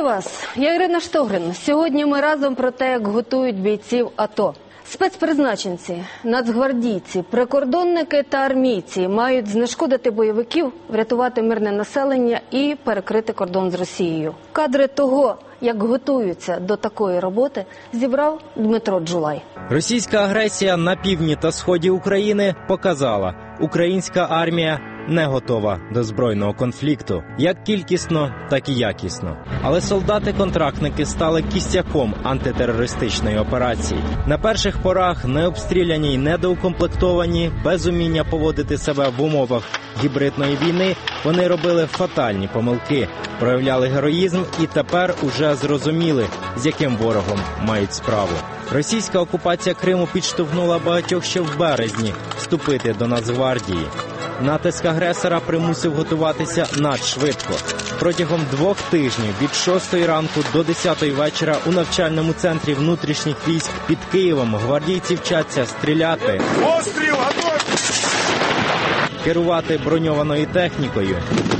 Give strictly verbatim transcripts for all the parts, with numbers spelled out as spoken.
вас, я Ірина Штогрин. Сьогодні ми разом про те, як готують бійців АТО. Спецпризначенці, нацгвардійці, прикордонники та армійці мають знешкодити бойовиків, врятувати мирне населення і перекрити кордон з Росією. Кадри того, як готуються до такої роботи, зібрав Дмитро Джулай. Російська агресія на півдні та сході України показала, українська армія не готова до збройного конфлікту. Як кількісно, так і якісно. Але солдати-контрактники стали кістяком антитерористичної операції. На перших порах не обстріляні й недоукомплектовані, без уміння поводити себе в умовах гібридної війни, вони робили фатальні помилки, проявляли героїзм і тепер уже зрозуміли, з яким ворогом мають справу. Російська окупація Криму підштовхнула багатьох ще в березні вступити до Нацгвардії. Натиск агресора примусив готуватися надшвидко. Протягом двох тижнів від шостої ранку до десятої вечора у навчальному центрі внутрішніх військ під Києвом гвардійці вчаться стріляти, Постріл, готов! керувати броньованою технікою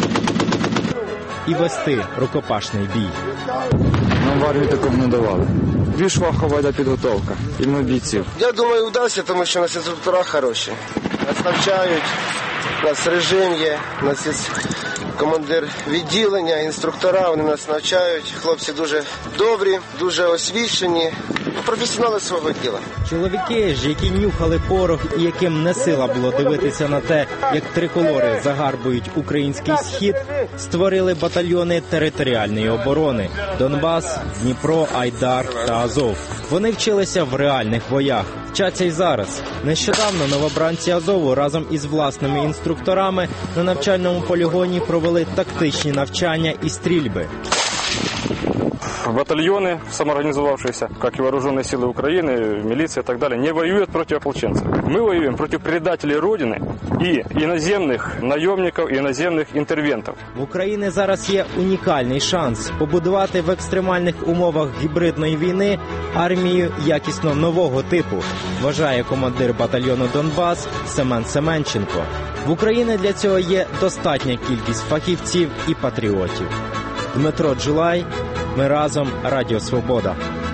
і вести рукопашний бій. Нам в армії такого не давали. Більш фахова йде підготовка, іменно бійців. Я думаю, вдасться, тому що у нас інструктора хороші. Нас навчають, у нас режим є, у нас є командир відділення, інструктора, вони нас навчають. Хлопці дуже добрі, дуже освічені, професіонали свого діла. Чоловіки ж, які нюхали порох і яким не сила було дивитися на те, як триколори загарбують український схід, створили батальйони територіальної оборони – Донбас, Дніпро, Айдар та Азов. Вони вчилися в реальних боях, вчаться й зараз. Нещодавно новобранці Азову разом із власними інструкторами на навчальному полігоні провели тактичні навчання і стрільби. Батальоны, самоорганизовавшиеся, как и вооруженные силы Украины, милиция и так далее, не воюют против ополченцев. Мы воюем против предателей Родины и иноземных наемников, и иноземных интервентов. В Україні зараз є унікальний шанс побудувати в екстремальних умовах гібридної війни армію якісно нового типу, вважає командир батальйону «Донбас» Семен Семенченко. В Україні для цього є достатня кількість фахівців і патріотів. Дмитро Джулай, ми разом, Радіо Свобода.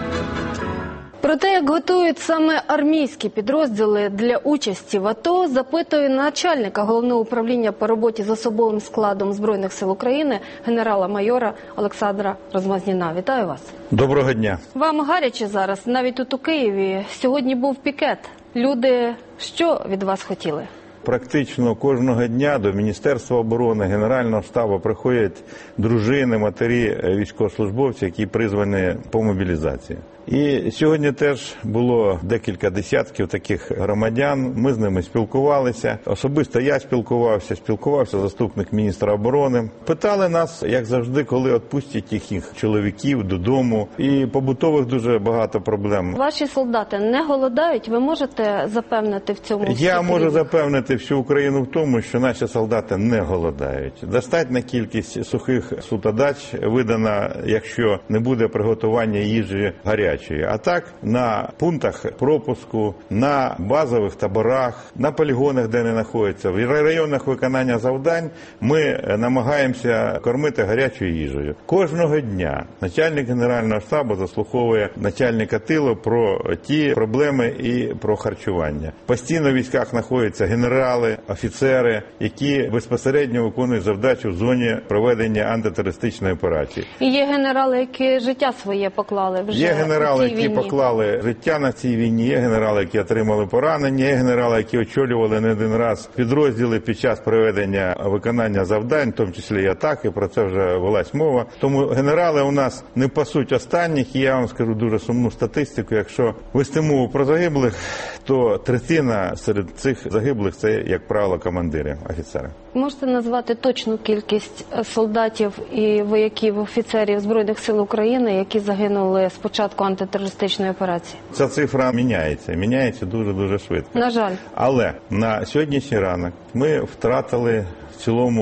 Про те, як готують саме армійські підрозділи для участі в АТО, запитує начальника Головного управління по роботі з особовим складом Збройних сил України генерала-майора Олександра Розмазніна. Вітаю вас. Доброго дня. Вам гаряче зараз, навіть тут у Києві. Сьогодні був пікет. Люди що від вас хотіли? Практично кожного дня до Міністерства оборони, Генерального штабу приходять дружини, матері військовослужбовців, які призвані по мобілізації. І сьогодні теж було декілька десятків таких громадян, ми з ними спілкувалися. Особисто я спілкувався, спілкувався заступник міністра оборони. Питали нас, як завжди, коли відпустять їхніх чоловіків додому. І побутових дуже багато проблем. Ваші солдати не голодають? Ви можете запевнити в цьому? Я можу запевнити всю Україну в тому, що наші солдати не голодають. Достатня кількість сухих сутодач видана, якщо не буде приготування їжі гарячої. А так, на пунктах пропуску, на базових таборах, на полігонах, де вони знаходяться, в районах виконання завдань ми намагаємося кормити гарячою їжею. Кожного дня начальник Генерального штабу заслуховує начальника тилу про ті проблеми і про харчування. Постійно в військах знаходяться генерали, офіцери, які безпосередньо виконують завдачу в зоні проведення антитерористичної операції. І є генерали, які життя своє поклали вже. Є генерали, які поклали життя на цій війні, є генерали, які отримали поранення, є генерали, які очолювали не один раз підрозділи під час проведення виконання завдань, в тому числі і атаки, про це вже велась мова. Тому генерали у нас не пасуть останніх, і я вам скажу дуже сумну статистику. Якщо вести мову про загиблих, то третина серед цих загиблих – це, як правило, командири, офіцери. Можете назвати точну кількість солдатів і вояків, офіцерів Збройних сил України, які загинули з початку антитерористичної операції? Ця цифра міняється, міняється дуже-дуже швидко. На жаль. Але на сьогоднішній ранок ми втратили в цілому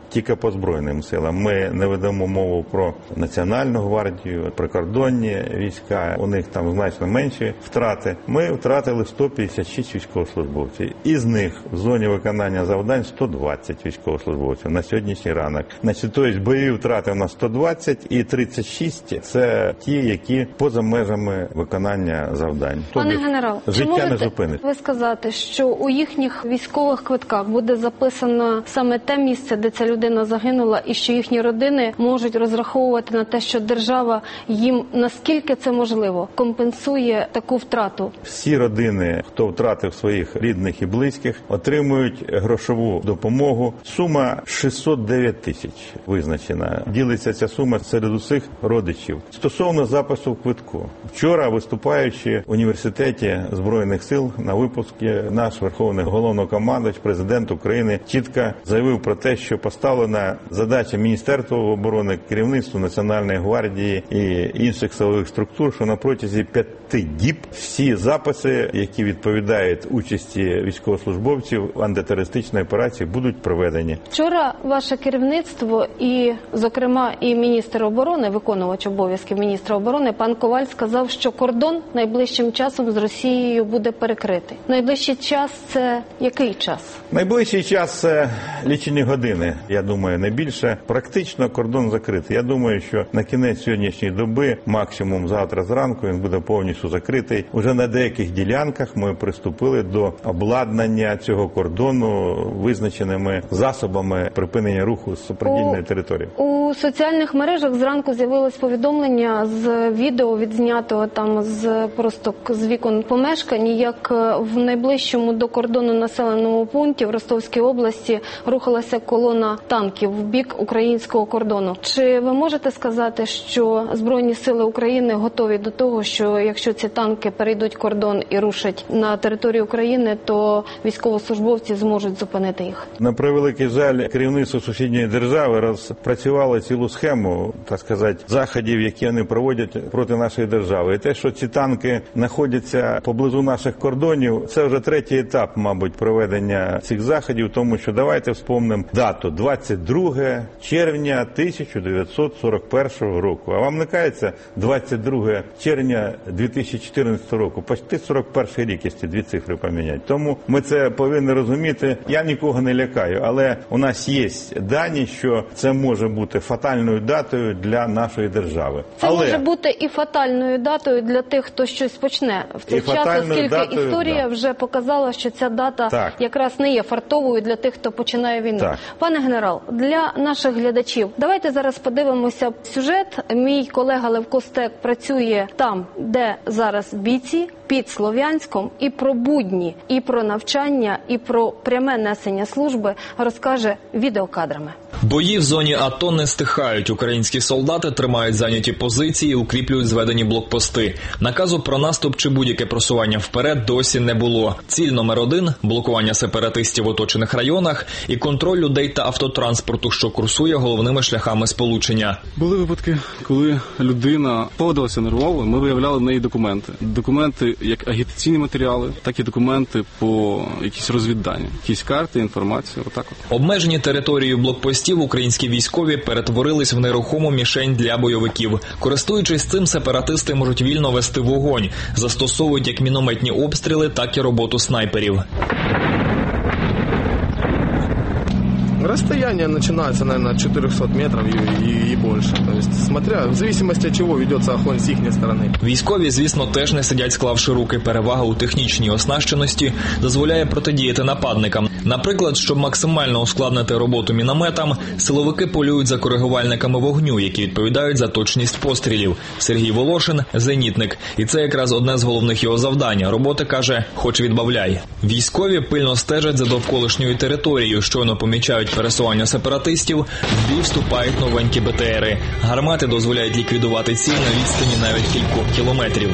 тільки по Збройним силам. Ми не ведемо мову про Національну гвардію, прикордонні війська, у них там значно менші втрати. Ми втратили сто п'ятдесят шість військовослужбовців. Із них в зоні виконання завдань сто двадцять військовослужбовців на сьогоднішній ранок. Значить, тобто бойові втрати у нас сто двадцять і тридцять шість – це ті, які поза межами виконання завдань. Пане Тобто, генерал, чи життя не можете зупинить. ви сказати, що у їхніх військових квитках буде записано саме те місце, де ця людина загинула, і що їхні родини можуть розраховувати на те, що держава їм, наскільки це можливо, компенсує таку втрату? Всі родини, хто втратив своїх рідних і близьких, отримують грошову допомогу. Сума шістсот дев'ять тисяч визначена. Ділиться ця сума серед усіх родичів. Стосовно запису в квитку. Вчора, виступаючи в університеті Збройних сил на випуску, наш Верховний Головнокомандувач, президент України, чітко заявив про те, що поставлена задача Міністерства оборони, керівництва Національної гвардії і інших силових структур, що на протязі п'яти діб всі записи, які відповідають участі військовослужбовців в антитерористичній операції, будуть проведені. Вчора ваше керівництво і, зокрема, і міністр оборони, виконувач обов'язків міністра оборони, пан Коваль сказав, що кордон найближчим часом з Росією буде перекритий. Найближчий час – це який час? Найближчий час – це лічені години, я думаю, не більше. Практично кордон закритий. Я думаю, що на кінець сьогоднішньої доби, максимум завтра зранку, він буде повністю закритий. Уже на деяких ділянках ми приступили до обладнання цього кордону визначеними засобами припинення руху з супрадільної території. У соціальних мережах зранку з'явилось повідомлення з відео, відзнятого там з просто з вікон помешкань, як в найближчому до кордону населеному пункті в Ростовській області рухалася колона танків в бік українського кордону. Чи ви можете сказати, що Збройні сили України готові до того, що якщо ці танки перейдуть кордон і рушать на територію України, то військовослужбовці зможуть зупинити їх? На превеликий жаль, керівництво сусідньої держави розпрацювало цілу схему, так сказати, заходів, які вони проводять проти нашої держави. І те, що ці танки знаходяться поблизу наших кордонів, це вже третій етап, мабуть, проведення цих заходів, тому що давайте вспомнимо дату двадцять друге червня тисяча дев'ятсот сорок першого року. А вам не кається двадцять друге червня дві тисячі чотирнадцятого року? Почти сорок перший рік, якщо дві цифри поміняти. Тому ми це повинні розуміти. Я нікого не лякаю, але у нас є дані, що це може бути фатальною датою для нашої держави. Це але... може бути і фатальною датою для тих, хто щось почне в цей час, оскільки датою, історія да. вже показала, що ця дата так. якраз не є фартовою для тих, хто починає війну. Так. Пане генерал, для наших глядачів, давайте зараз подивимося сюжет. Мій колега Левко Стек працює там, де зараз бійці, під Слов'янськом, і про будні, і про навчання, і про пряме несення служби розкаже відеокадрами. Бої в зоні АТО не стихають. Українські солдати тримають зайняті позиції, укріплюють зведені блокпости. Наказу про наступ чи будь-яке просування вперед досі не було. Ціль номер один – блокування сепаратистів в оточених районах і контроль людей та автотранспорту, що курсує головними шляхами сполучення. Були випадки, коли людина поводилася нервово, ми виявляли в неї документи. Документи як агітаційні матеріали, так і документи по якісь розвіддані. Якісь карти, інформація, отак от. Обмежені територією блокпостів українські військові перетворились в нерухому мішень для бойовиків. Користуючись цим, сепаратисти можуть вільно вести вогонь. Застосовують як мінометні обстріли, так і роботу снайперів. Расстояние начинается, наверное, от четырехсот метров и, и, и больше. То есть, смотря, в зависимости от чего ведется огонь с их стороны. Військові, звісно, теж не сидять склавши руки. Перевага у технічній оснащеності дозволяє протидіяти нападникам. Наприклад, щоб максимально ускладнити роботу мінометам, силовики полюють за коригувальниками вогню, які відповідають за точність пострілів. Сергій Волошин – зенітник. І це якраз одне з головних його завдань. Роботи, каже, хоч відбавляй. Військові пильно стежать за довколишньою територією, щойно помічають пересування сепаратистів, в бій вступають новенькі Б Т Ери. Гармати дозволяють ліквідувати ціль на відстані навіть кількох кілометрів.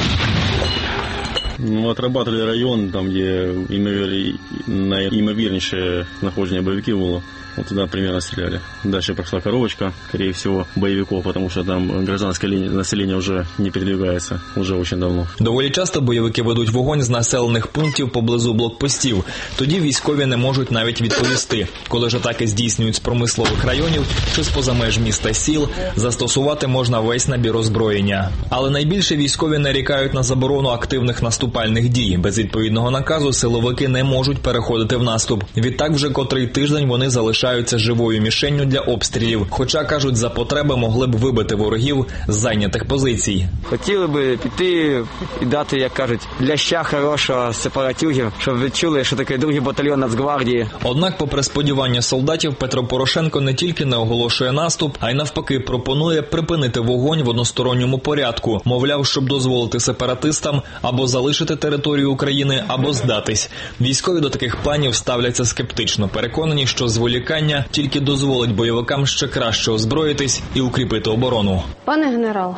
Ну, отрабатывали район, там, де найімовірніше знаходження бойовиків було. Вот туда примерно стреляли. Дальше прошла коробочка, скорее всего, боевиков, потому что там гражданское население уже не передвигается, уже очень давно. Доволі часто бойовики ведуть вогонь з населених пунктів поблизу блокпостів. Тоді військові не можуть навіть відповісти. Коли ж атаки здійснюють з промислових районів чи з-поза меж міста сіл, застосувати можна весь набір озброєння. Але найбільше військові нарікають на заборону активних наступальних дій. Без відповідного наказу силовики не можуть переходити в наступ. Відтак вже котрий тиждень вони залишаються живою мішенню для обстрілів. Хоча, кажуть, за потреби могли б вибити ворогів з зайнятих позицій. Хотіли б піти і дати, як кажуть, ляща хорошого сепаратюгів, щоб відчули, що таке другий батальйон Нацгвардії. Однак, попри сподівання солдатів, Петро Порошенко не тільки не оголошує наступ, а й навпаки пропонує припинити вогонь в односторонньому порядку. Мовляв, щоб дозволити сепаратистам або залишити територію України, або здатись. Військові до таких планів ставляться скептично, переконані, що зволікання тільки дозволить бойовикам ще краще озброїтись і укріпити оборону. Пане генерал,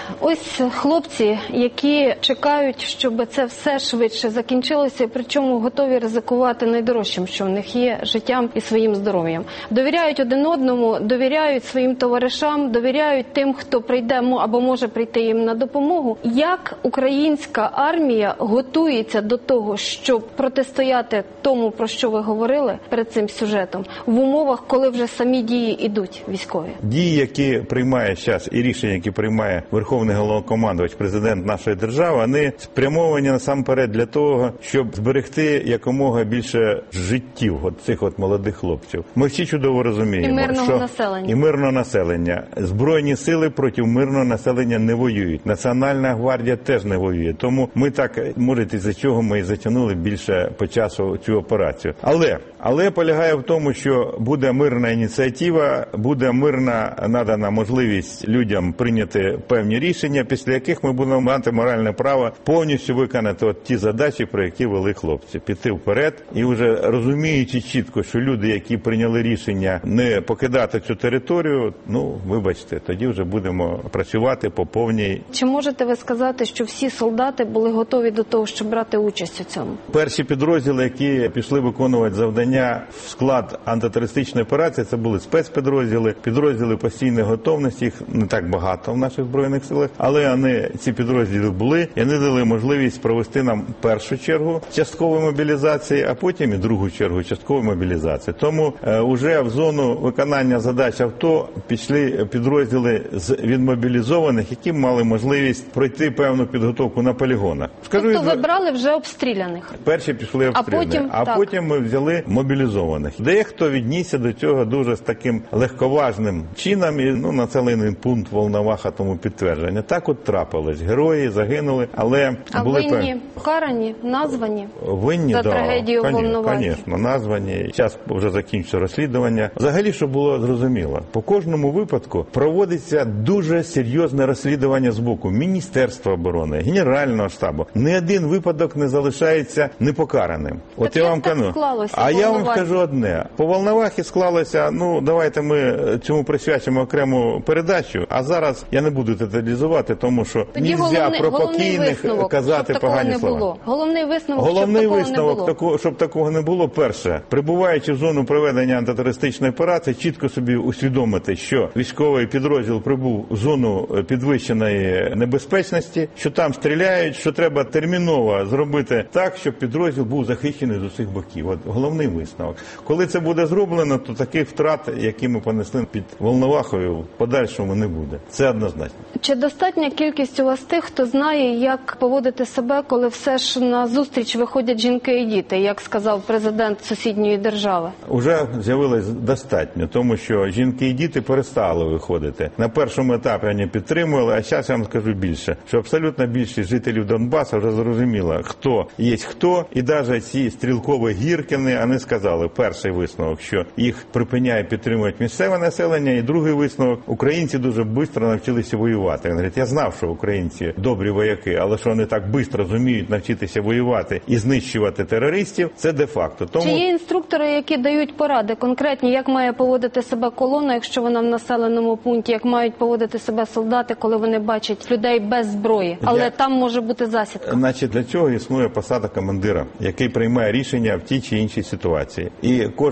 ось хлопці, які чекають, щоб це все швидше закінчилося, причому готові ризикувати найдорожчим, що в них є, життям і своїм здоров'ям. Довіряють один одному, довіряють своїм товаришам, довіряють тим, хто прийде або може прийти їм на допомогу. Як українська армія готується до того, щоб протистояти тому, про що ви говорили перед цим сюжетом, в умовах, коли вже самі дії йдуть військові? Дії, які приймає зараз, і рішення, які приймає Верховний Головнокомандувач, президент нашої держави, вони спрямовані насамперед для того, щоб зберегти якомога більше життів от цих от молодих хлопців. Ми всі чудово розуміємо, і мирного що населення. і мирного населення. Збройні сили проти мирного населення не воюють. Національна гвардія теж не воює. Тому ми так, може, із-за чого ми і затягнули більше по часу цю операцію. Але, але полягає в тому, що буде мирна ініціатива, буде мирна надана можливість людям прийняти певні рішення, після яких ми будемо мати моральне право повністю виконати от ті задачі, про які вели хлопці. Піти вперед і вже розуміючи чітко, що люди, які прийняли рішення не покидати цю територію, ну, вибачте, тоді вже будемо працювати по повній. Чи можете ви сказати, що всі солдати були готові до того, щоб брати участь у цьому? Перші підрозділи, які пішли виконувати завдання в склад антитерористичної операції, це були спецпідрозділи, підрозділи постійної готовності, їх не так багато в наших Збройних силах, але вони, ці підрозділи були, і вони дали можливість провести нам першу чергу часткової мобілізації, а потім і другу чергу часткової мобілізації. Тому е, уже в зону виконання задач АТО пішли підрозділи з відмобілізованих, які мали можливість пройти певну підготовку на полігонах. Скажу, тобто ви брали вже обстріляних? Перші пішли обстріляних, а потім, а потім ми взяли мобілізованих. Дехто віднісся до цього дуже з таким легковажним чином, і ну, населений пункт Волноваха тому підтвердження. Так от трапилось. Герої загинули, але а були винні покарані, названі винні, за да, трагедію в Волновасі? Звісно, названі. Зараз вже закінчується розслідування. Взагалі, щоб було зрозуміло, по кожному випадку проводиться дуже серйозне розслідування з боку Міністерства оборони, Генерального штабу. Ні один випадок не залишається непокараним. Так от я вам кажу, а я вам скажу одне. По Волновахі склалося, ну, давайте ми цьому присвячимо окрему передачу, а зараз я не буду деталізувати, тому що тоді нельзя головний, про покійних казати погані слова. Було. Головний висновок, головний щоб висновок, такого не було. щоб такого не було, перше, прибуваючи в зону проведення антитерористичної операції, чітко собі усвідомити, що військовий підрозділ прибув в зону підвищеної небезпечності, що там стріляють, що треба терміново зробити так, щоб підрозділ був захищений з усіх боків. От головний висновок. Коли це буде зроблено, то таких втрат, які ми понесли під Волновахою, в подальшому не буде. Це однозначно. Чи достатня кількість у вас тих, хто знає, як поводити себе, коли все ж на зустріч виходять жінки і діти, як сказав президент сусідньої держави? Уже з'явилось достатньо, тому що жінки і діти перестали виходити. На першому етапі вони підтримували, а зараз я вам скажу більше, що абсолютно більшість жителів Донбасу вже зрозуміло, хто є хто, і навіть ці стрілкові гіркини, вони сказали, перший висновок, що їх припиняє підтримувати місцеве населення, і другий висновок, українці дуже швидко навчилися воювати. Він говорить, я знав, що українці добрі вояки, але що вони так швидко зуміють навчитися воювати і знищувати терористів, це де-факто. Тому... Чи є інструктори, які дають поради конкретні, як має поводити себе колона, якщо вона в населеному пункті, як мають поводити себе солдати, коли вони бачать людей без зброї, але для... там може бути засідка? Значить, для цього існує посада командира, який приймає рішення в тій чи іншій ситуації. І кожен командир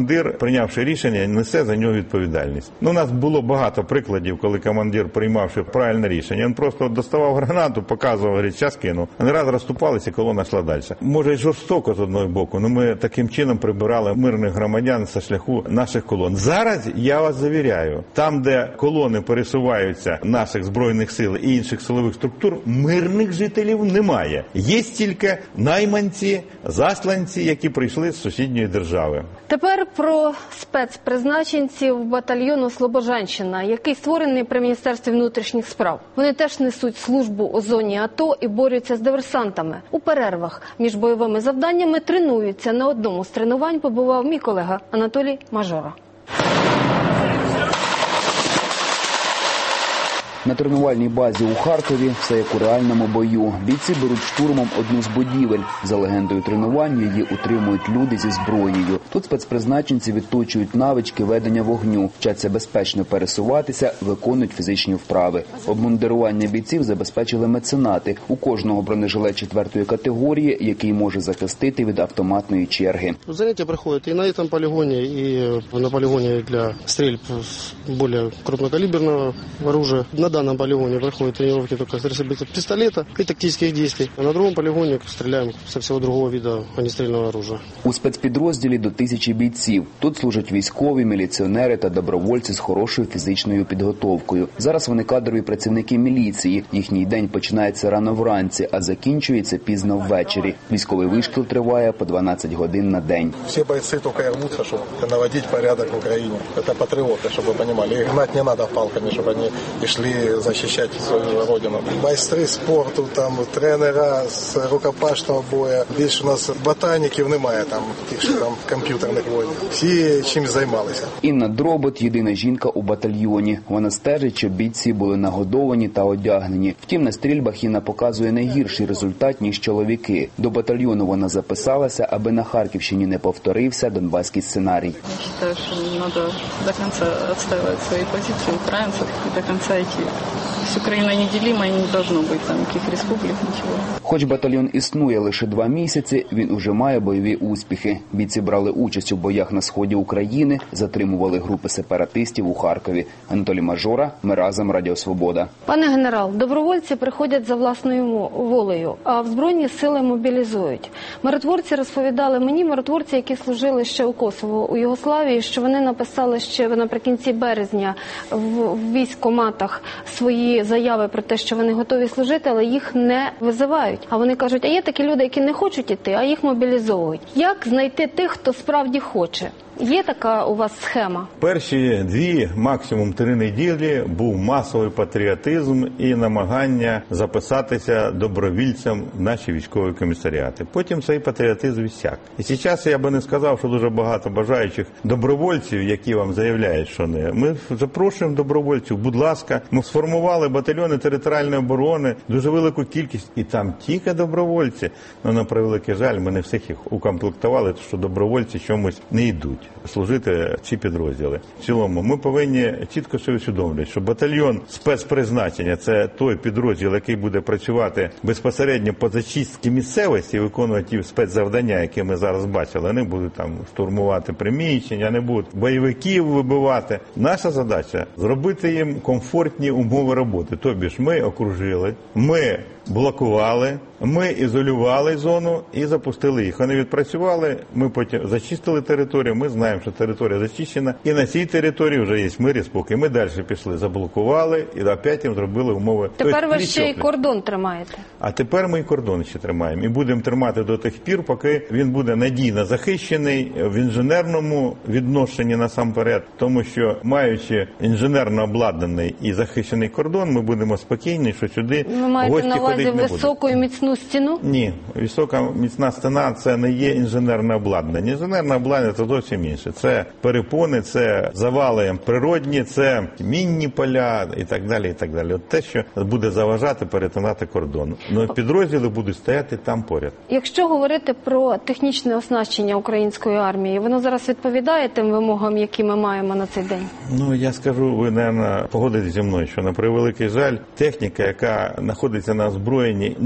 командир, прийнявши рішення, несе за нього відповідальність. Ну, у нас було багато прикладів, коли командир, приймавши правильне рішення, він просто доставав гранату, показував, говорить, час кинув. Вони раз розступалися, і колона йшла далі. Може, й жорстоко з одного боку, але ми таким чином прибирали мирних громадян зі шляху наших колон. Зараз, я вас завіряю, там, де колони пересуваються наших Збройних сил і інших силових структур, мирних жителів немає. Є тільки найманці, засланці, які прийшли з сусідньої держави. Тепер про спецпризначенців батальйону «Слобожанщина», який створений при Міністерстві внутрішніх справ. Вони теж несуть службу у зоні АТО і борються з диверсантами. У перервах між бойовими завданнями тренуються. На одному з тренувань побував мій колега Анатолій Мажора. На тренувальній базі у Харкові все як у реальному бою. Бійці беруть штурмом одну з будівель. За легендою тренувань її утримують люди зі зброєю. Тут спецпризначенці відточують навички ведення вогню, вчаться безпечно пересуватися, виконують фізичні вправи. Обмундирування бійців забезпечили меценати. У кожного бронежилет четвертої категорії, який може захистити від автоматної черги. Заняття проходять і на цьому полігоні, і на полігоні для стрільб з більш крупнокаліберного оружия. На данном полигоне проходят тренировки только с пистолета и тактических действий. А на другом полигоне стреляем со всего другого вида огнестрельного оружия. У спецпідрозділі до тисячі бійців. Тут служать військові, міліціонери та добровольці з хорошою фізичною підготовкою. Зараз вони кадрові працівники міліції. Їхній день починається рано вранці, а закінчується пізно ввечері. Військовий вишкіл триває по дванадцять годин на день. Всі бойці тільки рвуться, щоб наводити порядок в Україні. Це патріоти, щоб ви розуміли. Їх гнати не треба палками, щоб вони йшли захищати свою родину. Майстри спорту, там тренера з рукопашного бою. Більше у нас ботаніків немає, там тих, що там комп'ютерних воїнів. Всі чимось займалися. Інна Дробот – єдина жінка у батальйоні. Вона стежить, щоб бійці були нагодовані та одягнені. Втім, на стрільбах Інна показує не гірший результат, ніж чоловіки. До батальйону вона записалася, аби на Харківщині не повторився донбаський сценарій. Я вважаю, що треба до кінця відстоювати свої позиції українців і до кінця йти. Україна неділима і не должно бути там яких республік, нічого. Хоч батальйон існує лише два місяці, він уже має бойові успіхи. Бійці брали участь у боях на сході України, затримували групи сепаратистів у Харкові. Анатолій Мажора, ми разом, Радіо Свобода. Пане генерал, добровольці приходять за власною волею, а в Збройні сили мобілізують. Миротворці розповідали мені, миротворці, які служили ще у Косово, у Югославії, що вони написали ще наприкінці березня в військкоматах свої заяви про те, що вони готові служити, але їх не визивають. А вони кажуть, а є такі люди, які не хочуть іти, а їх мобілізовують. Як знайти тих, хто справді хоче? Є така у вас схема? Перші дві, максимум три неділі був масовий патріотизм і намагання записатися добровільцям в наші військові комісаріати. Потім цей патріотизм відсяк. І зараз я би не сказав, що дуже багато бажаючих добровольців, які вам заявляють, що не. Ми запрошуємо добровольців, будь ласка. Ми сформували батальйони територіальної оборони, дуже велику кількість. І там тільки добровольці. Ну, на превеликий жаль, ми не всіх їх укомплектували, тому що добровольці чомусь не йдуть служити ці підрозділи. В цілому ми повинні чітко собі усвідомлювати, що батальйон спецпризначення – це той підрозділ, який буде працювати безпосередньо по зачистці місцевості і виконувати ті спецзавдання, які ми зараз бачили. Вони будуть там штурмувати приміщення, не будуть бойовиків вибивати. Наша задача – зробити їм комфортні умови роботи. Тобі ж ми окружили, ми блокували, ми ізолювали зону і запустили їх. Вони відпрацювали, ми потім зачистили територію, ми знаємо, що територія зачищена, і на цій території вже є мир і спокій. Ми далі пішли, заблокували і опять їм зробили умови. Тепер ви ще й кордон тримаєте. А тепер ми і кордон ще тримаємо. І будемо тримати до тих пір, поки він буде надійно захищений в інженерному відношенні насамперед. Тому що, маючи інженерно обладнаний і захищений кордон, ми будемо спокійні, що сюди ви маєте гості на увазі ходити не високу і міцну стіну? Ні, висока міцна стіна – це не є інженерне обладнання. Інженерне обладнання – це зовсім інше. Це перепони, це завали природні, це мінні поля і так далі, і так далі. От те, що буде заважати перетинати кордон. Ну, підрозділи будуть стояти там поряд. Якщо говорити про технічне оснащення української армії, воно зараз відповідає тим вимогам, які ми маємо на цей день? Ну, я скажу, ви, мабуть, погодитесь зі мною, що на превеликий жаль, техніка, яка знаходиться на озброєнні, не оновлена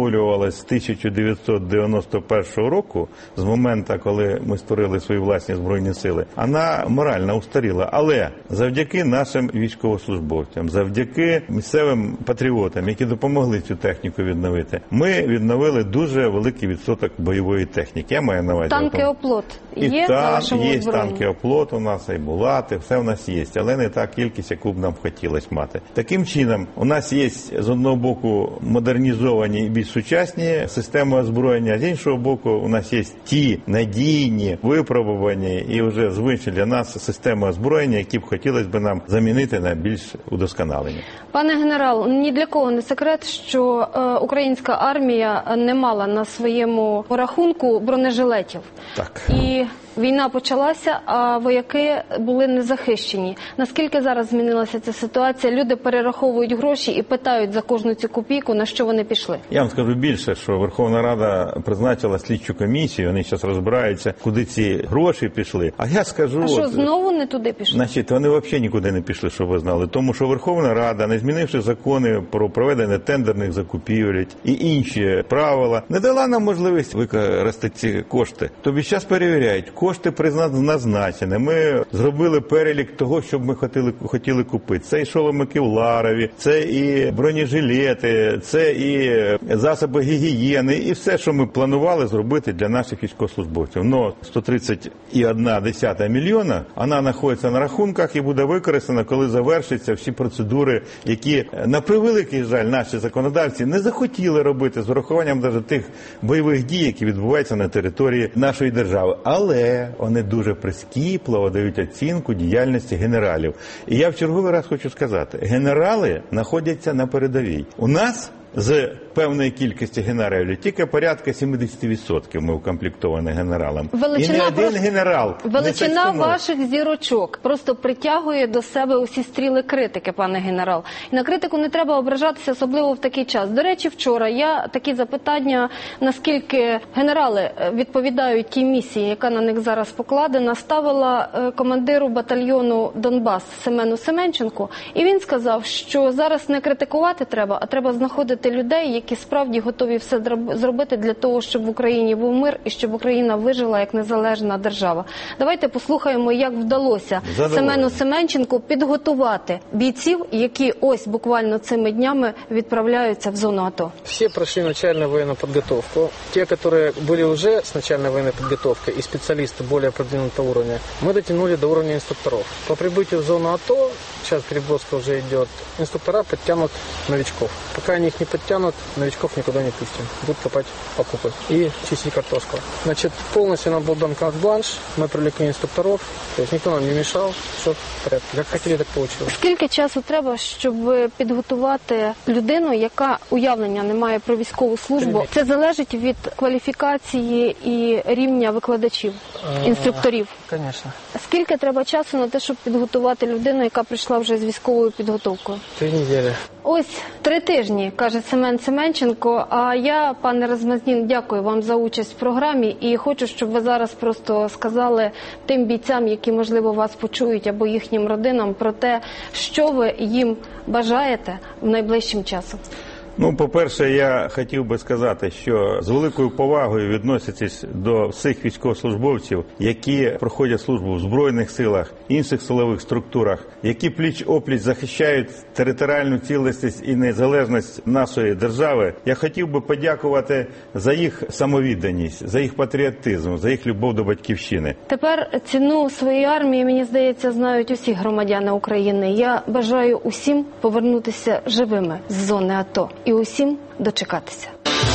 відновлювалась з тисяча дев'ятсот дев'яносто першого року, з моменту, коли ми створили свої власні Збройні сили, вона морально устаріла. Але завдяки нашим військовослужбовцям, завдяки місцевим патріотам, які допомогли цю техніку відновити, ми відновили дуже великий відсоток бойової техніки. Я маю на увазі. Танки «Оплот» є і на там, вашому є озброєнні? танки «Оплот» у нас, і «Булати», все в нас є, але не та кількість, яку б нам хотілося мати. Таким чином, у нас є з одного боку модернізовані і більш сучасні системи озброєння, а з іншого боку у нас є ті надійні, випробувані і вже звичні для нас системи озброєння, які б хотілося б нам замінити на більш удосконалені. Пане генерал, ні для кого не секрет, що е, українська армія не мала на своєму рахунку бронежилетів. Так. І війна почалася, а вояки були незахищені. Наскільки зараз змінилася ця ситуація? Люди перераховують гроші і питають за кожну цю копійку, на що вони пішли. Я вам скажу більше, що Верховна Рада призначила слідчу комісію, вони зараз розбираються, куди ці гроші пішли. А я скажу... А що, от, знову не туди пішли? Значить, вони взагалі нікуди не пішли, щоб ви знали. Тому що Верховна Рада, не змінивши закони про проведення тендерних закупівель і інші правила, не дала нам можливість використати ці кошти. Тобі зараз перевіряють. Кошти призначені. Ми зробили перелік того, що б ми хотіли, хотіли купити. Це і шоломи кевларові, це і бронежилети, це і засоби гігієни, і все, що ми планували зробити для наших військовослужбовців. Но сто тридцять одна десята мільйона, вона знаходиться на рахунках і буде використана, коли завершаться всі процедури, які, на превеликий жаль, наші законодавці не захотіли робити з урахуванням навіть тих бойових дій, які відбуваються на території нашої держави. Але вони дуже прискіпливо дають оцінку діяльності генералів. І я в черговий раз хочу сказати, генерали знаходяться на передовій. У нас з певної кількості генералів тільки порядка сімдесят відсотків ми укомплектовані генералами. Величина і не один просто... генерал. Величина ваших зірочок просто притягує до себе усі стріли критики, пане генерал. І на критику не треба ображатися, особливо в такий час. До речі, вчора я такі запитання, наскільки генерали відповідають тій місії, яка на них зараз покладена, ставила командиру батальйону «Донбас» Семену Семенченку. І він сказав, що зараз не критикувати треба, а треба знаходити людей, які справді готові все зробити для того, щоб в Україні був мир і щоб Україна вижила як незалежна держава. Давайте послухаємо, як вдалося Семену Семенченку підготувати бійців, які ось буквально цими днями відправляються в зону АТО. Всі пройшли начальну воєнну підготовку. Ті, які були вже з начальної воєнної підготовки і спеціалісти більш продвинутого рівня, ми дотягнули до рівня інструкторів. По прибытию в зону АТО, зараз переброска вже йде, інструктора підтягнуть новичков. Пока они их не подтянут, новичков никуда не пустим. Будут копать окопы и чистить картошку. Значит, полностью нам был дан карт-бланш, мы привлекли инструкторов, то есть никто нам не мешал, все в порядке. Як хотіли, так вийшло. Скільки часу треба, щоб підготувати людину, яка уявлення не має про військову службу? Це залежить від кваліфікації і рівня викладачів, інструкторів? Звісно. Скільки треба часу на те, щоб підготувати людину, яка прийшла вже з військовою підготовкою? Три неділі. Ось три тижні, каже Семен Семенченко. А я, пане Размазнін, дякую вам за участь в програмі і хочу, щоб ви зараз просто сказали тим бійцям, які, можливо, вас почують, або їхнім родинам, про те, що ви їм бажаєте в найближчим часом. Ну, по-перше, я хотів би сказати, що з великою повагою відноситесь до всіх військовослужбовців, які проходять службу в Збройних силах, інших силових структурах, які пліч-опліч захищають територіальну цілісність і незалежність нашої держави. Я хотів би подякувати за їх самовідданість, за їх патріотизм, за їх любов до батьківщини. Тепер ціну своєї армії, мені здається, знають усі громадяни України. Я бажаю усім повернутися живими з зони АТО і усім дочекатися.